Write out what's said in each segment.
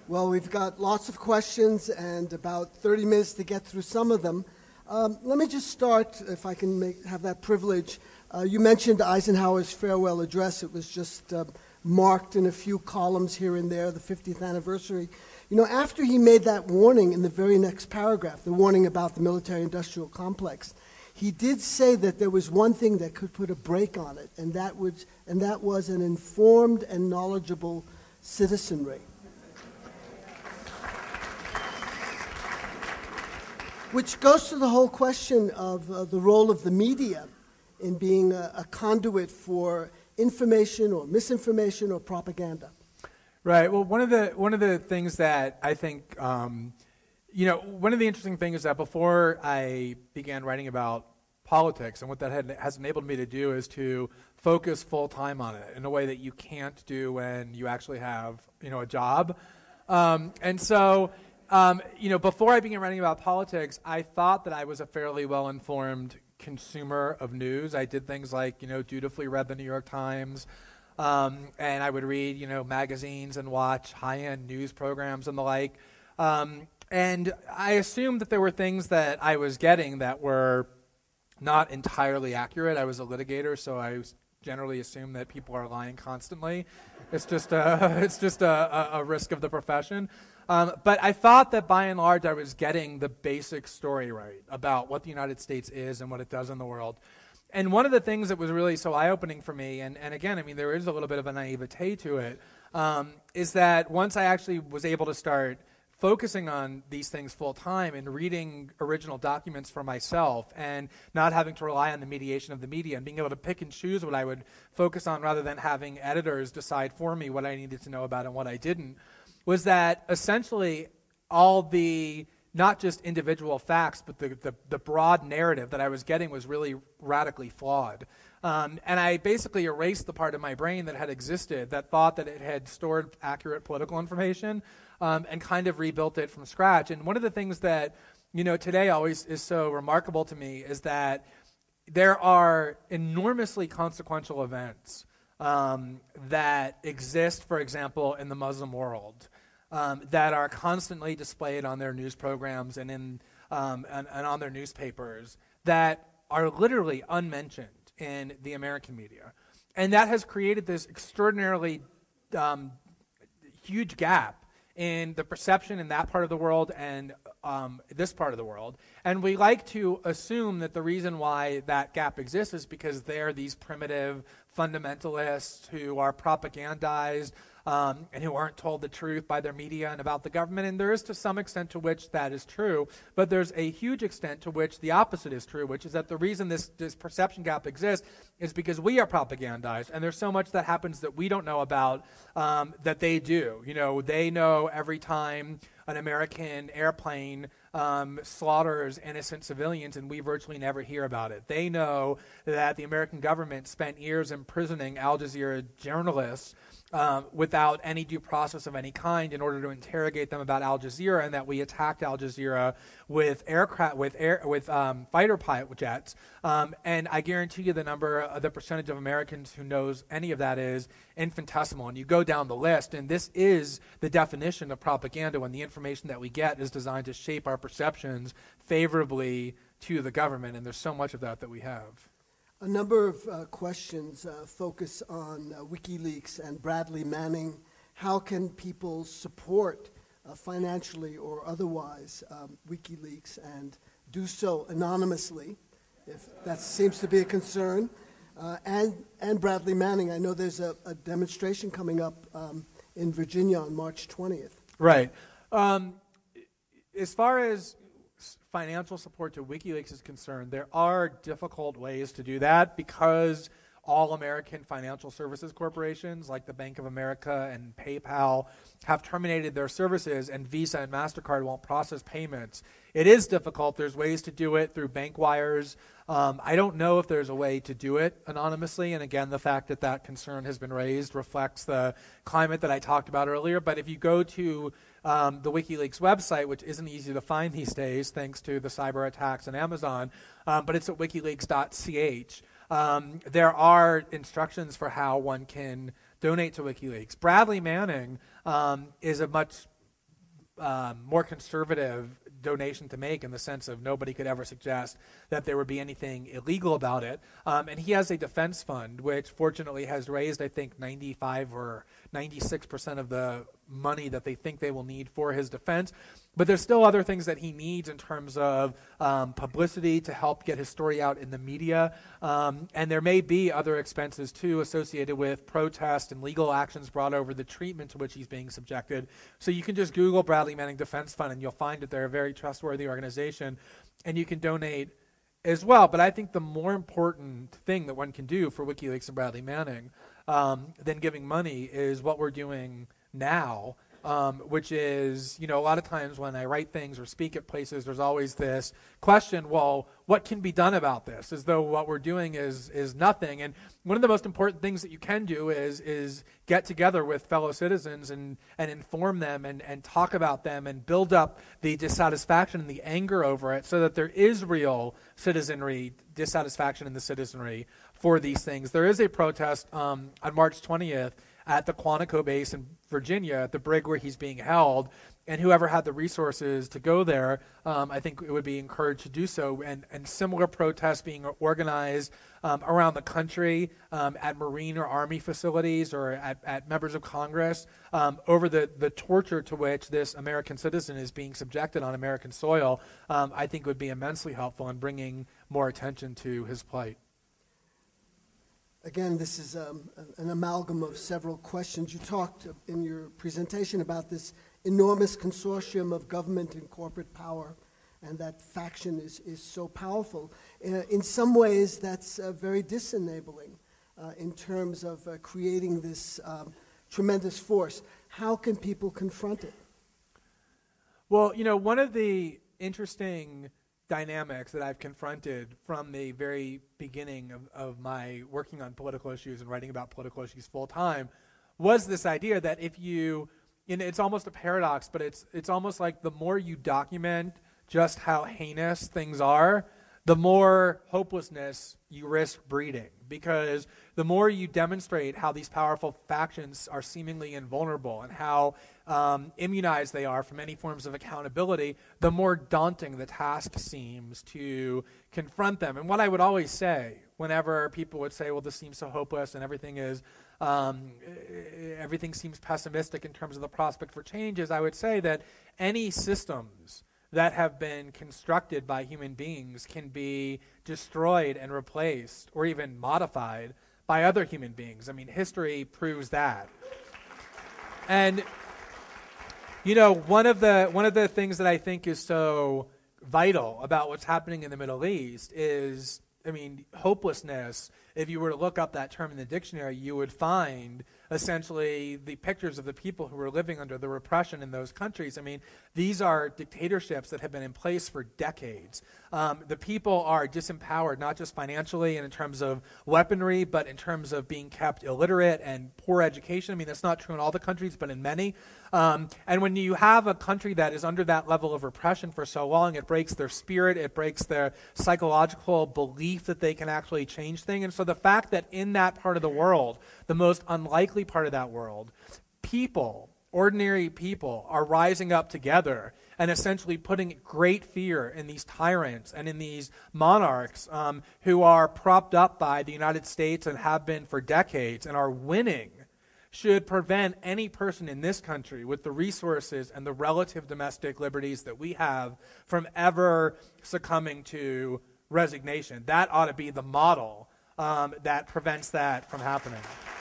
Well, we've got lots of questions and about 30 minutes to get through some of them. Let me just start, if I can have that privilege. You mentioned Eisenhower's farewell address. It was just marked in a few columns here and there, the 50th anniversary. You know, after he made that warning in the very next paragraph, the warning about the military-industrial complex, he did say that there was one thing that could put a brake on it, and that was an informed and knowledgeable citizenry. Which goes to the whole question of the role of the media in being a conduit for information or misinformation or propaganda. Right. Well, one of the things that I think, one of the interesting things is that before I began writing about politics, and what that has enabled me to do is to focus full time on it in a way that you can't do when you actually have, a job, and so. Before I began writing about politics, I thought that I was a fairly well-informed consumer of news. I did things like, dutifully read the New York Times, and I would read, magazines and watch high-end news programs and the like. And I assumed that there were things that I was getting that were not entirely accurate. I was a litigator, so I generally assume that people are lying constantly. It's just a risk of the profession. But I thought that by and large I was getting the basic story right about what the United States is and what it does in the world. And one of the things that was really so eye-opening for me, and again, I mean, there is a little bit of a naivete to it, is that once I actually was able to start focusing on these things full time and reading original documents for myself and not having to rely on the mediation of the media and being able to pick and choose what I would focus on rather than having editors decide for me what I needed to know about and what I didn't, was that essentially all the, not just individual facts, but the broad narrative that I was getting was really radically flawed. And I basically erased the part of my brain that had existed that thought that it had stored accurate political information and kind of rebuilt it from scratch. And one of the things that, today always is so remarkable to me is that there are enormously consequential events that exist, for example, in the Muslim world, that are constantly displayed on their news programs and and on their newspapers that are literally unmentioned in the American media. And that has created this extraordinarily huge gap in the perception in that part of the world and this part of the world. And we like to assume that the reason why that gap exists is because they're these primitive fundamentalists who are propagandized and who aren't told the truth by their media and about the government. And there is to some extent to which that is true, but there's a huge extent to which the opposite is true, which is that the reason this perception gap exists is because we are propagandized, and there's so much that happens that we don't know about that they do. They know every time an American airplane slaughters innocent civilians, and we virtually never hear about it. They know that the American government spent years imprisoning Al Jazeera journalists without any due process of any kind in order to interrogate them about Al Jazeera, and that we attacked Al Jazeera with fighter pilot jets. And I guarantee you the percentage of Americans who knows any of that is infinitesimal. And you go down the list, and this is the definition of propaganda, when the information that we get is designed to shape our perceptions favorably to the government, and there's so much of that we have. A number of questions focus on WikiLeaks and Bradley Manning. How can people support financially or otherwise WikiLeaks and do so anonymously, if that seems to be a concern? And Bradley Manning, I know there's a demonstration coming up in Virginia on March 20th. Right. As far as financial support to WikiLeaks is concerned, there are difficult ways to do that because all American financial services corporations like the Bank of America and PayPal have terminated their services, and Visa and MasterCard won't process payments. It is difficult. There's ways to do it through bank wires. I don't know if there's a way to do it anonymously, and again, the fact that that concern has been raised reflects the climate that I talked about earlier. But if you go to the WikiLeaks website, which isn't easy to find these days thanks to the cyber attacks on Amazon, but it's at wikileaks.ch. There are instructions for how one can donate to WikiLeaks. Bradley Manning is a much more conservative donation to make, in the sense of nobody could ever suggest that there would be anything illegal about it. And he has a defense fund, which fortunately has raised, I think, 95 or 96% of the money that they think they will need for his defense. But there's still other things that he needs in terms of publicity to help get his story out in the media. And there may be other expenses, too, associated with protest and legal actions brought over the treatment to which he's being subjected. So you can just Google Bradley Manning Defense Fund, and you'll find that they're a very trustworthy organization, and you can donate as well. But I think the more important thing that one can do for WikiLeaks and Bradley Manning than giving money is what we're doing now, which is, a lot of times when I write things or speak at places, there's always this question, well, what can be done about this? As though what we're doing is nothing. And one of the most important things that you can do is get together with fellow citizens and inform them and talk about them and build up the dissatisfaction and the anger over it, so that there is real citizenry, dissatisfaction in the citizenry for these things. There is a protest on March 20th at the Quantico base in Virginia, at the brig where he's being held, and whoever had the resources to go there, I think it would be encouraged to do so, and similar protests being organized around the country at Marine or Army facilities or at members of Congress over the torture to which this American citizen is being subjected on American soil, I think would be immensely helpful in bringing more attention to his plight. Again, this is an amalgam of several questions. You talked in your presentation about this enormous consortium of government and corporate power, and that faction is so powerful. In some ways, that's very disenabling in terms of creating this tremendous force. How can people confront it? Well, one of the interesting dynamics that I've confronted from the very beginning of my working on political issues and writing about political issues full time was this idea that if you, it's almost a paradox, but it's almost like the more you document just how heinous things are, the more hopelessness you risk breeding. Because the more you demonstrate how these powerful factions are seemingly invulnerable and how immunized they are from any forms of accountability, the more daunting the task seems to confront them. And what I would always say, whenever people would say, well, this seems so hopeless and everything seems pessimistic in terms of the prospect for change, is I would say that any systems that have been constructed by human beings can be destroyed and replaced or even modified by other human beings. I mean, history proves that. And one of the things that I think is so vital about what's happening in the Middle East is, hopelessness. If you were to look up that term in the dictionary, you would find essentially the pictures of the people who are living under the repression in those countries. These are dictatorships that have been in place for decades. The people are disempowered, not just financially and in terms of weaponry, but in terms of being kept illiterate and poor education. That's not true in all the countries, but in many. And when you have a country that is under that level of repression for so long, it breaks their spirit, it breaks their psychological belief that they can actually change things. And so the fact that in that part of the world, the most unlikely part of that world, ordinary people, are rising up together and essentially putting great fear in these tyrants and in these monarchs who are propped up by the United States and have been for decades and are winning, should prevent any person in this country with the resources and the relative domestic liberties that we have from ever succumbing to resignation. That ought to be the model that prevents that from happening.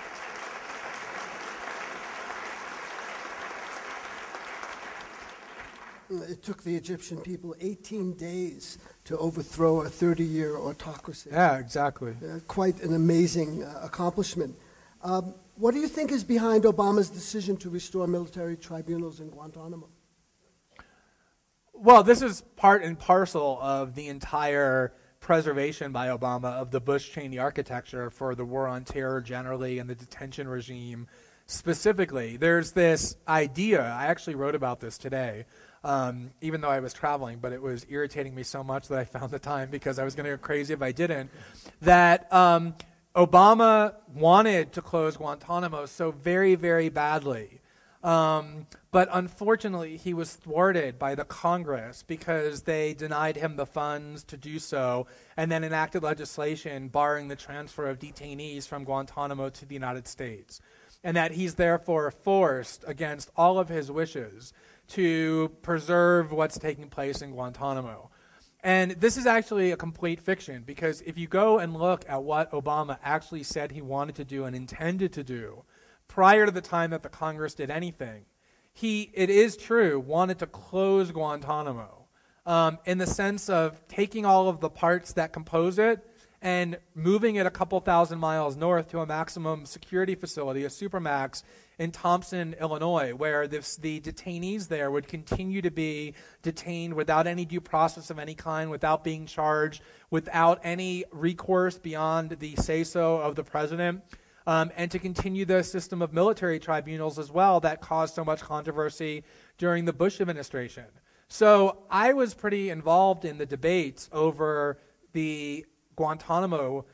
It took the Egyptian people 18 days to overthrow a 30-year autocracy. Yeah, exactly. Quite an amazing accomplishment. What do you think is behind Obama's decision to restore military tribunals in Guantanamo? Well, this is part and parcel of the entire preservation by Obama of the Bush-Cheney architecture for the war on terror generally and the detention regime specifically. There's this idea, I actually wrote about this today, even though I was traveling, but it was irritating me so much that I found the time because I was going to go crazy if I didn't, that Obama wanted to close Guantanamo so very, very badly But unfortunately, he was thwarted by the Congress because they denied him the funds to do so and then enacted legislation barring the transfer of detainees from Guantanamo to the United States. And that he's therefore forced, against all of his wishes, to preserve what's taking place in Guantanamo. And this is actually a complete fiction, because if you go and look at what Obama actually said he wanted to do and intended to do prior to the time that the Congress did anything, he, it is true, wanted to close Guantanamo in the sense of taking all of the parts that compose it and moving it a couple thousand miles north to a maximum security facility, a supermax, in Thompson, Illinois, where the detainees there would continue to be detained without any due process of any kind, without being charged, without any recourse beyond the say-so of the president, and to continue the system of military tribunals as well that caused so much controversy during the Bush administration. So I was pretty involved in the debates over the Guantanamo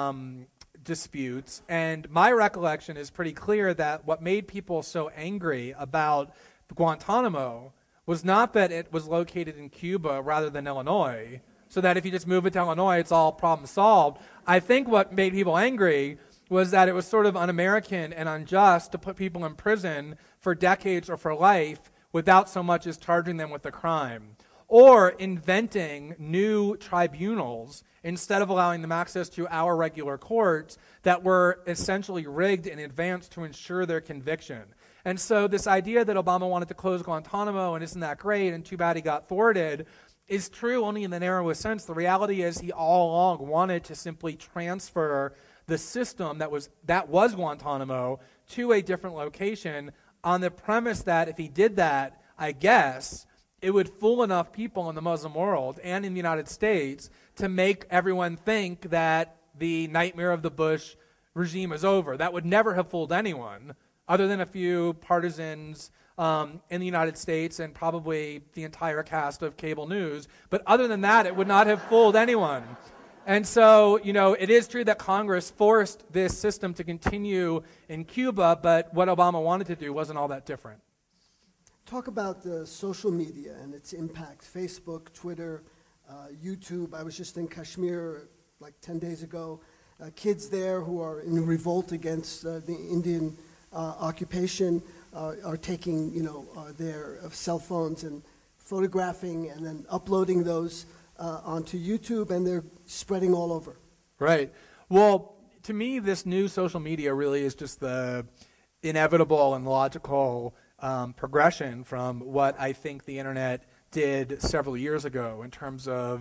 disputes, and my recollection is pretty clear that what made people so angry about Guantanamo was not that it was located in Cuba rather than Illinois, so that if you just move it to Illinois, it's all problem solved. I think what made people angry was that it was sort of un-American and unjust to put people in prison for decades or for life without so much as charging them with a crime, or inventing new tribunals instead of allowing them access to our regular courts that were essentially rigged in advance to ensure their conviction. And so this idea that Obama wanted to close Guantanamo and isn't that great and too bad he got thwarted is true only in the narrowest sense. The reality is he all along wanted to simply transfer the system that was Guantanamo to a different location on the premise that if he did that, I guess, it would fool enough people in the Muslim world and in the United States to make everyone think that the nightmare of the Bush regime is over. That would never have fooled anyone, other than a few partisans in the United States and probably the entire cast of cable news. But other than that, it would not have fooled anyone. And so, it is true that Congress forced this system to continue in Cuba, but what Obama wanted to do wasn't all that different. Talk about social media and its impact, Facebook, Twitter, YouTube. I was just in Kashmir like 10 days ago. Kids there who are in revolt against the Indian occupation are taking, their cell phones and photographing and then uploading those onto YouTube, and they're spreading all over. Right. Well, to me, this new social media really is just the inevitable and logical progression from what I think the internet did several years ago in terms of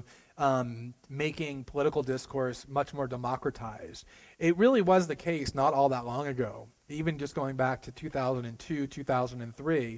making political discourse much more democratized. It really was the case not all that long ago, even just going back to 2002, 2003,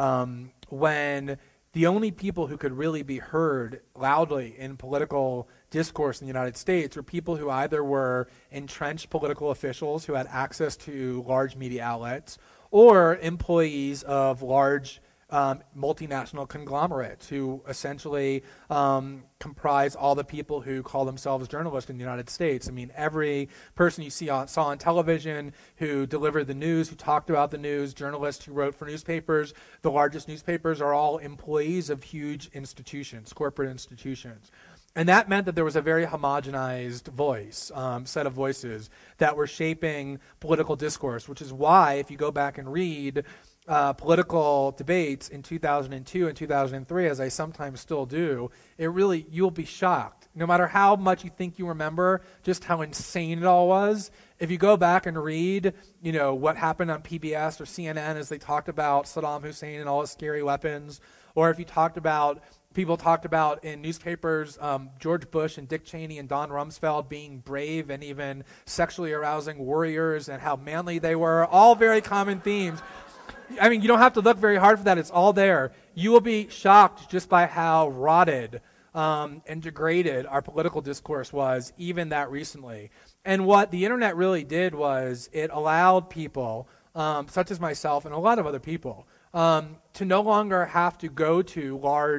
when the only people who could really be heard loudly in political discourse in the United States were people who either were entrenched political officials who had access to large media outlets, or employees of large multinational conglomerates who essentially comprise all the people who call themselves journalists in the United States. I mean, every person you saw on television who delivered the news, who talked about the news, journalists who wrote for newspapers, the largest newspapers are all employees of huge institutions, corporate institutions. And that meant that there was a very homogenized voice, set of voices that were shaping political discourse, which is why, if you go back and read political debates in 2002 and 2003, as I sometimes still do, you'll be shocked. No matter how much you think you remember just how insane it all was, if you go back and read, what happened on PBS or CNN as they talked about Saddam Hussein and all his scary weapons, or if you people talked about in newspapers George Bush and Dick Cheney and Don Rumsfeld being brave and even sexually arousing warriors and how manly they were, all very common themes. I mean, you don't have to look very hard for that. It's all there. You will be shocked just by how rotted and degraded our political discourse was, even that recently. And what the internet really did was it allowed people, such as myself and a lot of other people, to no longer have to go to large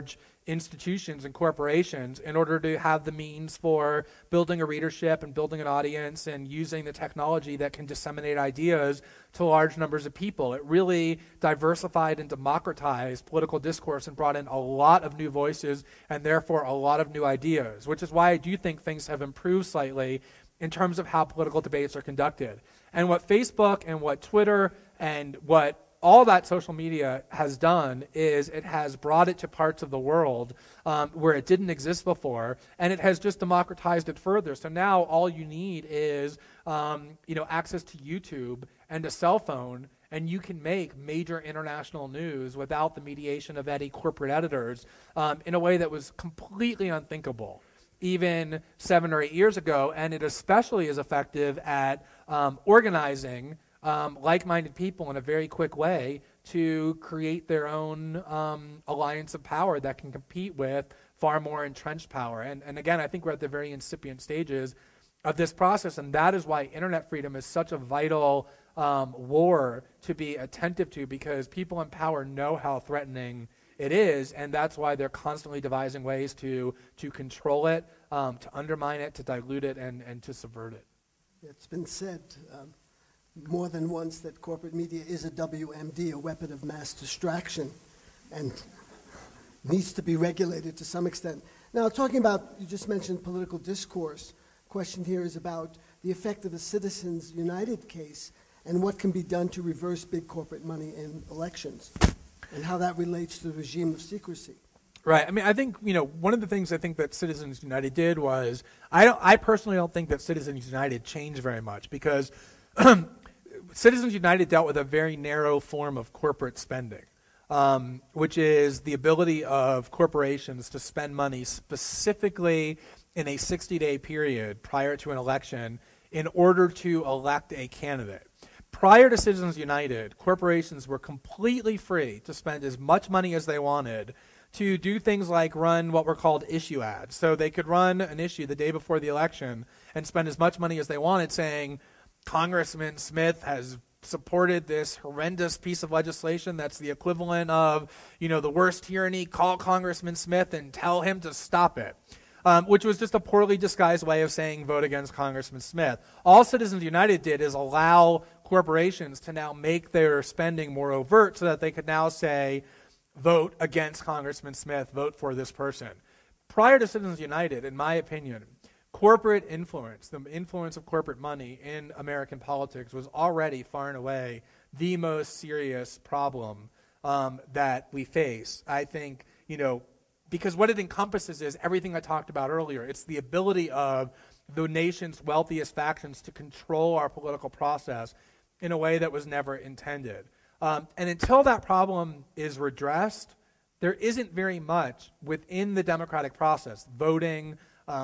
institutions and corporations in order to have the means for building a readership and building an audience and using the technology that can disseminate ideas to large numbers of people. It really diversified and democratized political discourse and brought in a lot of new voices and therefore a lot of new ideas, which is why I do think things have improved slightly in terms of how political debates are conducted. And what Facebook and what Twitter and what all that social media has done is it has brought it to parts of the world where it didn't exist before, and it has just democratized it further. So now all you need is access to YouTube and a cell phone, and you can make major international news without the mediation of any corporate editors in a way that was completely unthinkable even 7 or 8 years ago, and it especially is effective at organizing like-minded people in a very quick way to create their own alliance of power that can compete with far more entrenched power. And again, I think we're at the very incipient stages of this process, and that is why internet freedom is such a vital war to be attentive to, because people in power know how threatening it is, and that's why they're constantly devising ways to control it, to undermine it, to dilute it, and to subvert it. It's been said more than once that corporate media is a WMD, a weapon of mass distraction, and needs to be regulated to some extent. Now, talking about, you just mentioned political discourse. Question here is about the effect of the Citizens United case and what can be done to reverse big corporate money in elections, and how that relates to the regime of secrecy. Right. I mean, I think, one of the things I think that Citizens United did was, I personally don't think that Citizens United changed very much, because Citizens United dealt with a very narrow form of corporate spending, which is the ability of corporations to spend money specifically in a 60-day period prior to an election in order to elect a candidate. Prior to Citizens United, corporations were completely free to spend as much money as they wanted to do things like run what were called issue ads. So they could run an issue the day before the election and spend as much money as they wanted saying, Congressman Smith has supported this horrendous piece of legislation that's the equivalent of, the worst tyranny. Call Congressman Smith and tell him to stop it, which was just a poorly disguised way of saying vote against Congressman Smith. All Citizens United did is allow corporations to now make their spending more overt so that they could now say, vote against Congressman Smith, vote for this person. Prior to Citizens United, in my opinion, corporate influence, the influence of corporate money in American politics was already far and away the most serious problem that we face. I think, because what it encompasses is everything I talked about earlier. It's the ability of the nation's wealthiest factions to control our political process in a way that was never intended. And until that problem is redressed, there isn't very much within the democratic process, voting,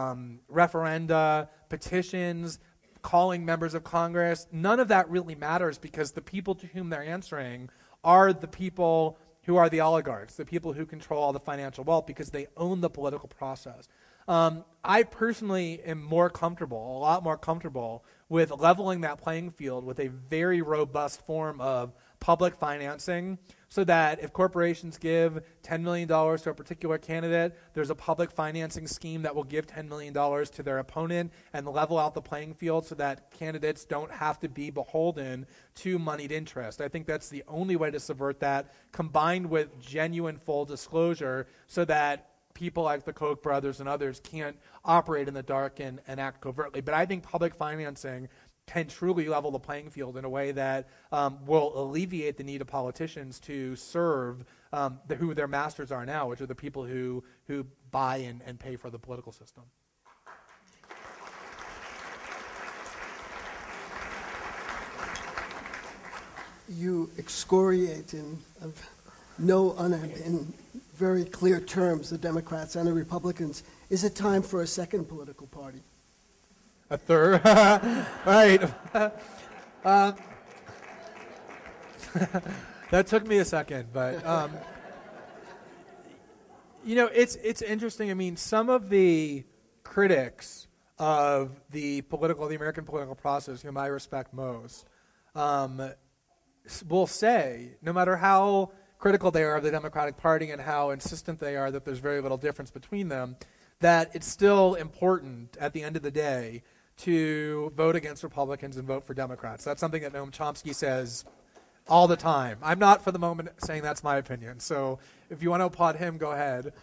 referenda, petitions, calling members of Congress. None of that really matters, because the people to whom they're answering are the people who are the oligarchs, the people who control all the financial wealth, because they own the political process. I personally am a lot more comfortable with leveling that playing field with a very robust form of public financing, so that if corporations give $10 million to a particular candidate, there's a public financing scheme that will give $10 million to their opponent and level out the playing field so that candidates don't have to be beholden to moneyed interest. I think that's the only way to subvert that, combined with genuine full disclosure so that people like the Koch brothers and others can't operate in the dark and act covertly. But I think public financing can truly level the playing field in a way that will alleviate the need of politicians to serve who their masters are now, which are the people who buy and pay for the political system. You excoriate in very clear terms the Democrats and the Republicans. Is it time for a second political party? A third, right? That took me a second, but it's interesting. I mean, some of the critics of the American political process, whom I respect most, will say, no matter how critical they are of the Democratic Party and how insistent they are that there's very little difference between them, that it's still important at the end of the day to vote against Republicans and vote for Democrats. That's something that Noam Chomsky says all the time. I'm not for the moment saying that's my opinion, so if you want to applaud him, go ahead.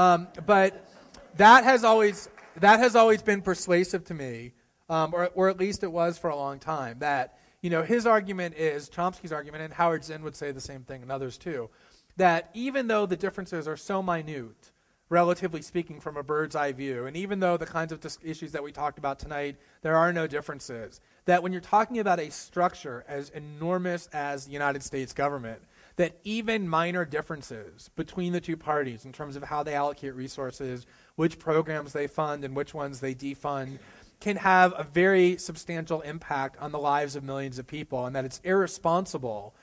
But that has always been persuasive to me, or at least it was for a long time, that his argument is, Chomsky's argument, and Howard Zinn would say the same thing, and others too, that even though the differences are so minute, relatively speaking, from a bird's eye view, and even though the kinds of issues that we talked about tonight, there are no differences, that when you're talking about a structure as enormous as the United States government, that even minor differences between the two parties in terms of how they allocate resources, which programs they fund and which ones they defund, can have a very substantial impact on the lives of millions of people, and that it's irresponsible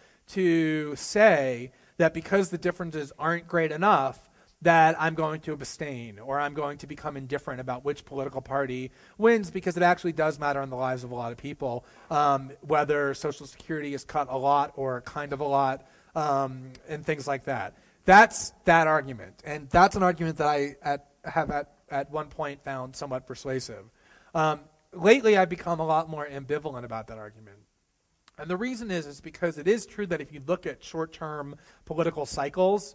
to say that because the differences aren't great enough, that I'm going to abstain or I'm going to become indifferent about which political party wins, because it actually does matter on the lives of a lot of people, whether Social Security is cut a lot or kind of a lot, and things like that. That's that argument, and that's an argument that I have at one point found somewhat persuasive. Lately, I've become a lot more ambivalent about that argument. And the reason is because it is true that if you look at short-term political cycles,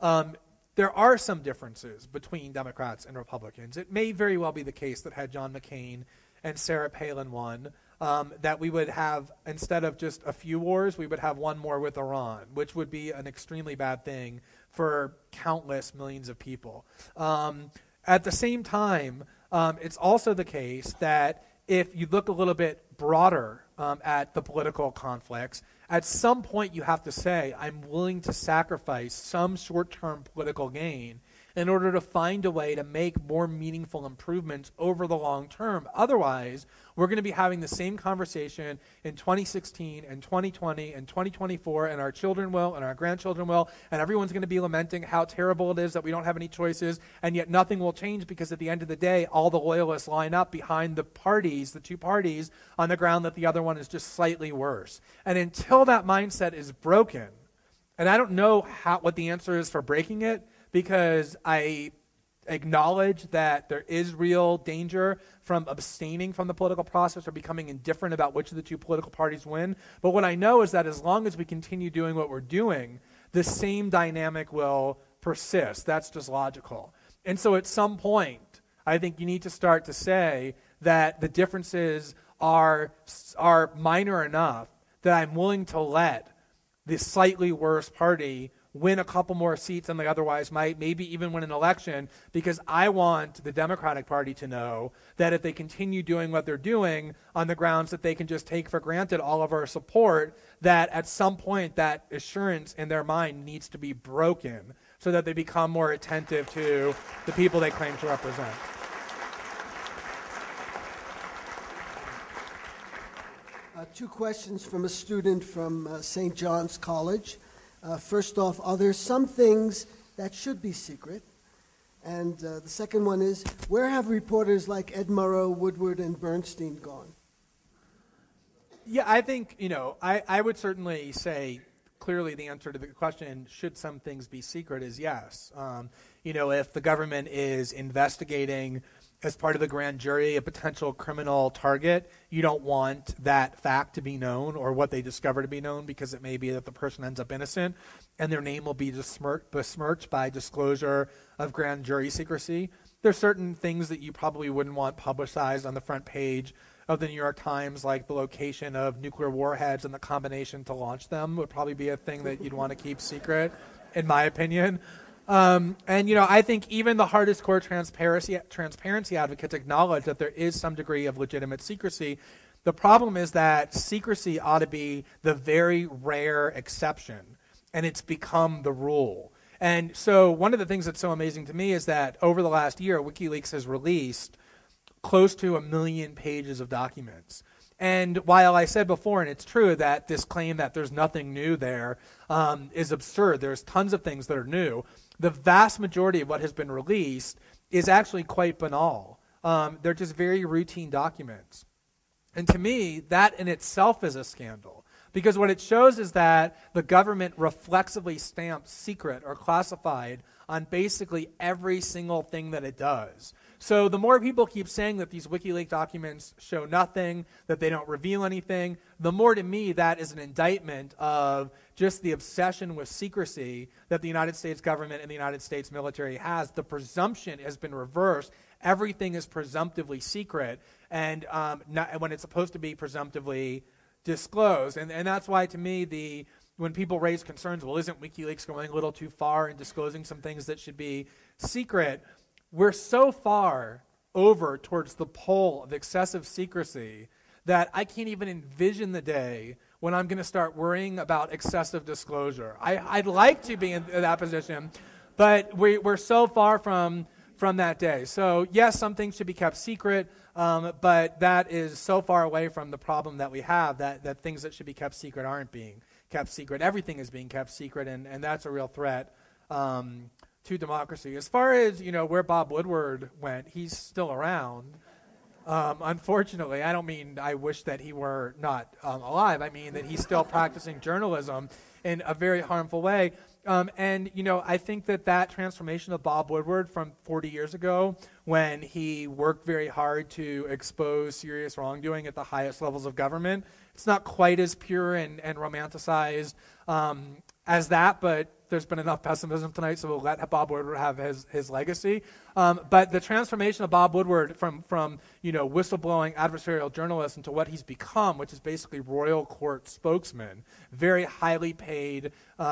there are some differences between Democrats and Republicans. It may very well be the case that had John McCain and Sarah Palin won, that we would have, instead of just a few wars, we would have one more with Iran, which would be an extremely bad thing for countless millions of people. At the same time, it's also the case that if you look a little bit broader at the political conflicts, at some point you have to say, I'm willing to sacrifice some short-term political gain in order to find a way to make more meaningful improvements over the long term. Otherwise, we're going to be having the same conversation in 2016 and 2020 and 2024, and our children will, and our grandchildren will, and everyone's going to be lamenting how terrible it is that we don't have any choices, and yet nothing will change because at the end of the day, all the loyalists line up behind the two parties, on the ground that the other one is just slightly worse. And until that mindset is broken, and I don't know what the answer is for breaking it, because I acknowledge that there is real danger from abstaining from the political process or becoming indifferent about which of the two political parties win. But what I know is that as long as we continue doing what we're doing, the same dynamic will persist. That's just logical. And so at some point, I think you need to start to say that the differences are minor enough that I'm willing to let the slightly worse party win a couple more seats than they otherwise might, maybe even win an election, because I want the Democratic Party to know that if they continue doing what they're doing on the grounds that they can just take for granted all of our support, that at some point that assurance in their mind needs to be broken so that they become more attentive to the people they claim to represent. Two questions from a student from St. John's College. First off, are there some things that should be secret? And the second one is, where have reporters like Ed Murrow, Woodward, and Bernstein gone? Yeah, I think, I would certainly say clearly the answer to the question, should some things be secret, is yes. If the government is investigating as part of the grand jury a potential criminal target, you don't want that fact to be known or what they discover to be known, because it may be that the person ends up innocent and their name will be besmirched by disclosure of grand jury secrecy. There's certain things that you probably wouldn't want publicized on the front page of the New York Times, like the location of nuclear warheads and the combination to launch them would probably be a thing that you'd want to keep secret, in my opinion. I think even the hardest core transparency advocates acknowledge that there is some degree of legitimate secrecy. The problem is that secrecy ought to be the very rare exception, and it's become the rule. And so one of the things that's so amazing to me is that over the last year, WikiLeaks has released close to 1 million pages of documents. And while I said before, and it's true, that this claim that there's nothing new there is absurd, there's tons of things that are new, the vast majority of what has been released is actually quite banal. They're just very routine documents. And to me, that in itself is a scandal. Because what it shows is that the government reflexively stamps secret or classified on basically every single thing that it does. So the more people keep saying that these WikiLeaks documents show nothing, that they don't reveal anything, the more to me that is an indictment of just the obsession with secrecy that the United States government and the United States military has. The presumption has been reversed. Everything is presumptively secret, and when it's supposed to be presumptively disclosed. And that's why, to me, when people raise concerns, well, isn't WikiLeaks going a little too far in disclosing some things that should be secret? We're so far over towards the pole of excessive secrecy that I can't even envision the day when I'm going to start worrying about excessive disclosure. I'd like to be in that position, but we're so far from that day. So yes, some things should be kept secret, but that is so far away from the problem that we have, that things that should be kept secret aren't being kept secret. Everything is being kept secret, and that's a real threat to democracy. As far as where Bob Woodward went, he's still around. Unfortunately, I don't mean I wish that he were not alive. I mean that he's still practicing journalism in a very harmful way. And I think that transformation of Bob Woodward from 40 years ago, when he worked very hard to expose serious wrongdoing at the highest levels of government, it's not quite as pure and romanticized as that, but there's been enough pessimism tonight, so we'll let Bob Woodward have his legacy. But the transformation of Bob Woodward from whistleblowing adversarial journalist into what he's become, which is basically royal court spokesman, very highly paid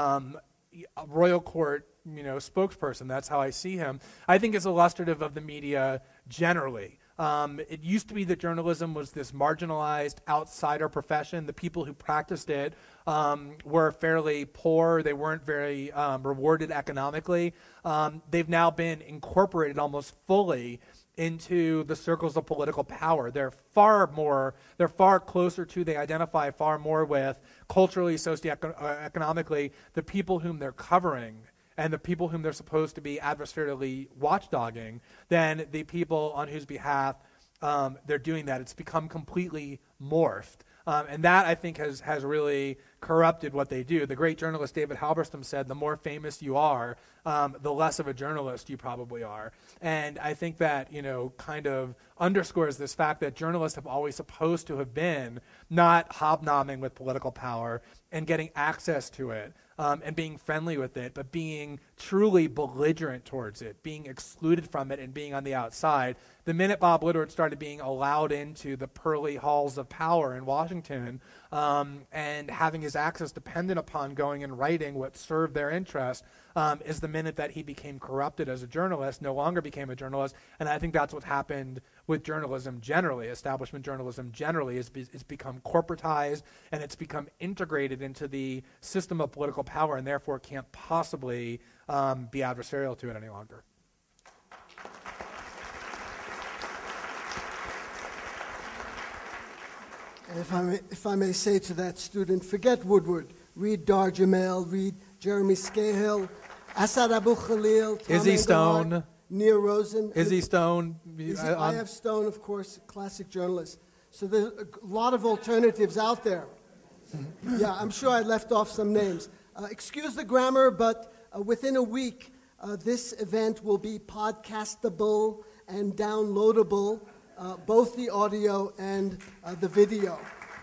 royal court spokesperson. That's how I see him. I think it's illustrative of the media generally. It used to be that journalism was this marginalized outsider profession. The people who practiced it were fairly poor. They weren't very rewarded economically. They've now been incorporated almost fully into the circles of political power. They're far closer to, they identify far more with culturally, socioeconomically, the people whom they're covering and the people whom they're supposed to be adversarially watchdogging than the people on whose behalf they're doing that. It's become completely morphed. And that, I think, has really corrupted what they do. The great journalist David Halberstam said, the more famous you are, the less of a journalist you probably are. And I think that, kind of underscores this fact that journalists have always supposed to have been not hobnobbing with political power and getting access to it and being friendly with it, but being truly belligerent towards it, being excluded from it and being on the outside. The minute Bob Woodward started being allowed into the pearly halls of power in Washington and having his access dependent upon going and writing what served their interest, is the minute that he became corrupted as a journalist, no longer became a journalist. And I think that's what happened with journalism generally. Establishment journalism generally is become corporatized, and it's become integrated into the system of political power, and therefore can't possibly be adversarial to it any longer. And if I may say to that student, forget Woodward. Read Dar Jamel, read Jeremy Scahill, Asad Abu Khalil, Tom Izzy Engelhart, Stone. Nia Rosen. Izzy Stone. I have Stone, of course, classic journalist. So there's a lot of alternatives out there. Yeah, I'm sure I left off some names. Excuse the grammar, but within a week, this event will be podcastable and downloadable, both the audio and the video.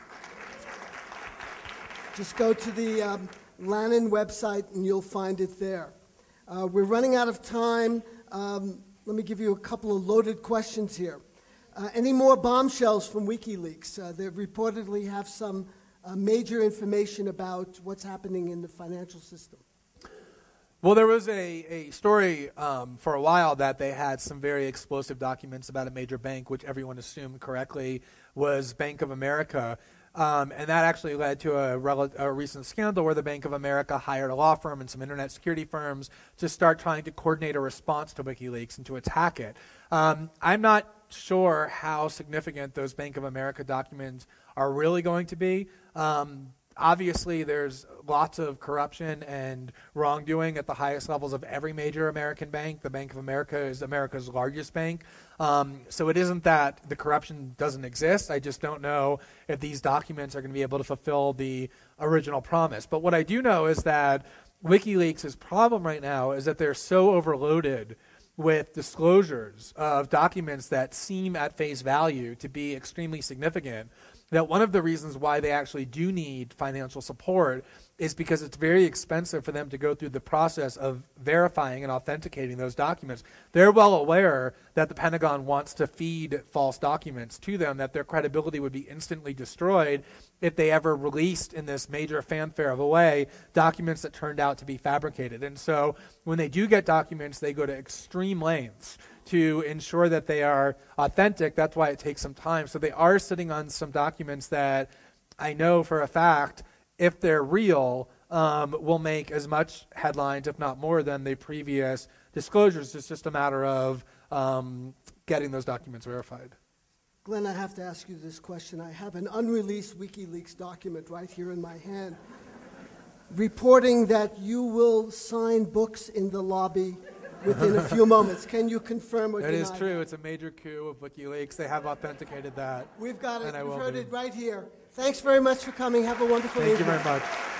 Just go to the Lannan website and you'll find it there. We're running out of time. Let me give you a couple of loaded questions here. Any more bombshells from WikiLeaks? They reportedly have some major information about what's happening in the financial system. Well, there was a story for a while that they had some very explosive documents about a major bank, which everyone assumed correctly was Bank of America. And that actually led to a recent scandal where the Bank of America hired a law firm and some internet security firms to start trying to coordinate a response to WikiLeaks and to attack it. I'm not sure how significant those Bank of America documents are really going to be. Obviously, there's lots of corruption and wrongdoing at the highest levels of every major American bank. The Bank of America is America's largest bank. So it isn't that the corruption doesn't exist. I just don't know if these documents are going to be able to fulfill the original promise. But what I do know is that WikiLeaks' problem right now is that they're so overloaded with disclosures of documents that seem at face value to be extremely significant, that one of the reasons why they actually do need financial support is because it's very expensive for them to go through the process of verifying and authenticating those documents. They're well aware that the Pentagon wants to feed false documents to them, that their credibility would be instantly destroyed if they ever released in this major fanfare of a way documents that turned out to be fabricated. And so when they do get documents, they go to extreme lengths to ensure that they are authentic. That's why it takes some time. So they are sitting on some documents that I know for a fact, if they're real, will make as much headlines, if not more, than the previous disclosures. It's just a matter of getting those documents verified. Glenn, I have to ask you this question. I have an unreleased WikiLeaks document right here in my hand reporting that you will sign books in the lobby within a few moments. Can you confirm or deny? It is true. It's a major coup of WikiLeaks. They have authenticated that. We've got it. And We've heard it right here. Thanks very much for coming. Have a wonderful evening. Thank you very much.